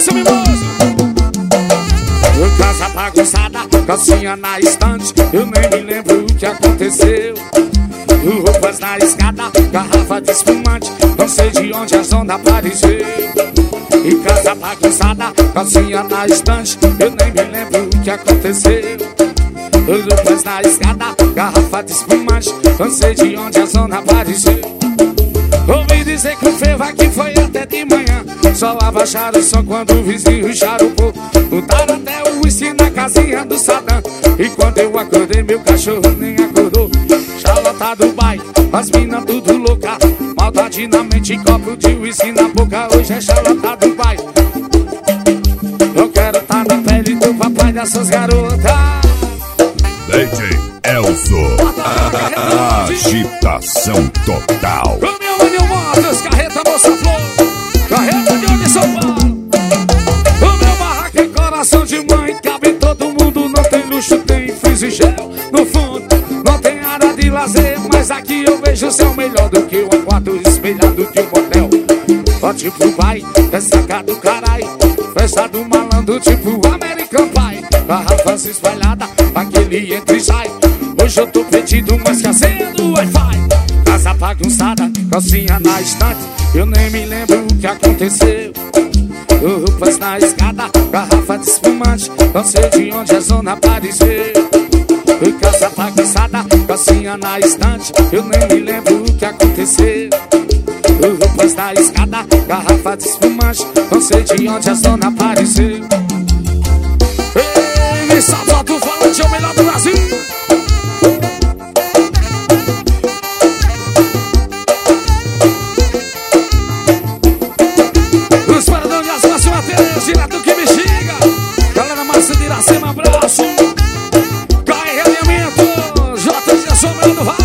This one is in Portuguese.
seu mimoso. Casa bagunçada, calcinha na estante, eu nem me lembro o que aconteceu. Roupas na escada, garrafa de espumante, não sei de onde a zona apareceu. E casa bagunçada, calcinha na estante, eu nem me lembro o que aconteceu. Roupas na escada, garrafa de espumante, não sei de onde a zona apareceu. Ouvi dizer que o fervo aqui foi até de manhã, só abaixaram o som quando o vizinho charupou. Botaram até o uísque na casinha do Sadam, e quando eu acordei meu cachorro nem acordou. Charlota do baile, as minas tudo louca, maldade na mente, copo de uísque na boca. Hoje é charlota do baile. Eu quero tá na pele do papai dessas garotas. DJ Elzo, agitação total. Com meu Maninho Motos, carreta Moça Flor, carreta de onde de São Paulo. O meu barraco é coração de mãe, cabe todo mundo, não tem luxo, tem freezer gel no fundo. Não tem área de lazer, mas aqui eu vejo o céu melhor do que um quarto espelhado de um motel. Ó tipo pai, é sacado carai, festa do malandro tipo American Pie. Garrafas espalhadas, aquele entra e sai. Hoje eu tô pedindo mais que a senha do Wi-Fi. Casa bagunçada, calcinha na estante, eu nem me lembro o que aconteceu. Roupas na escada, garrafa de espumante, não sei de onde a zona apareceu. Casa bagunçada, calcinha na estante, eu nem me lembro o que aconteceu. Roupas na escada, garrafa de espumante, não sei de onde a zona apareceu. Ei, Salvador, o falante é o melhor do Brasil. Os paradão de Azul, Márcio Mateus, direto que me xinga. Galera massa de Iracema, abraço. Cai realimento, JG, sou o melhor do Vale.